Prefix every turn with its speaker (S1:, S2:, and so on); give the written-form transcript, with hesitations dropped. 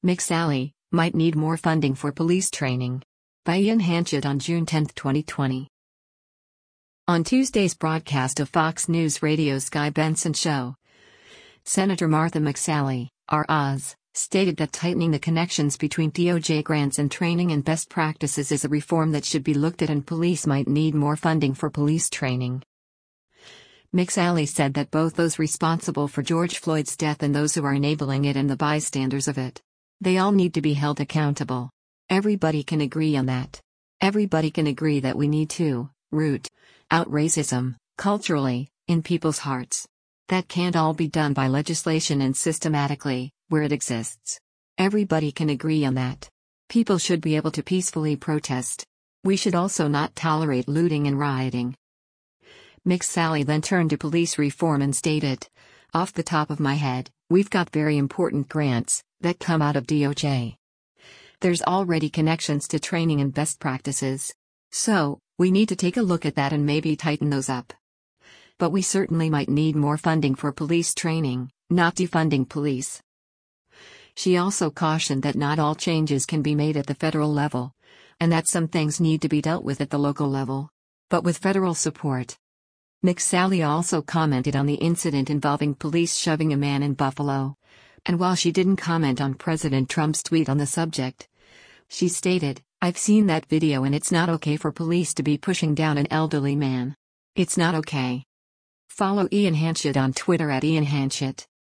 S1: McSally might need more funding for police training. By Ian Hanchett on June 10, 2020. On Tuesday's broadcast of Fox News Radio's Guy Benson Show, Senator Martha McSally, R.Oz., stated that tightening the connections between DOJ grants and training and best practices is a reform that should be looked at, and police might need more funding for police training. McSally said that both those responsible for George Floyd's death and those who are enabling it and the bystanders of it, they all need to be held accountable. Everybody can agree on that. Everybody can agree that we need to root out racism, culturally, in people's hearts. That can't all be done by legislation and systematically, where it exists. Everybody can agree on that. People should be able to peacefully protest. We should also not tolerate looting and rioting. McSally then turned to police reform and stated, "Off the top of my head, we've got very important grants that come out of DOJ. There's already connections to training and best practices. So, we need to take a look at that and maybe tighten those up. But we certainly might need more funding for police training, not defunding police." She also cautioned that not all changes can be made at the federal level, and that some things need to be dealt with at the local level, but with federal support. McSally also commented on the incident involving police shoving a man in Buffalo. And while she didn't comment on President Trump's tweet on the subject, she stated, "I've seen that video and it's not okay for police to be pushing down an elderly man. It's not okay." Follow Ian Hanchett on Twitter at Ian Hanchett.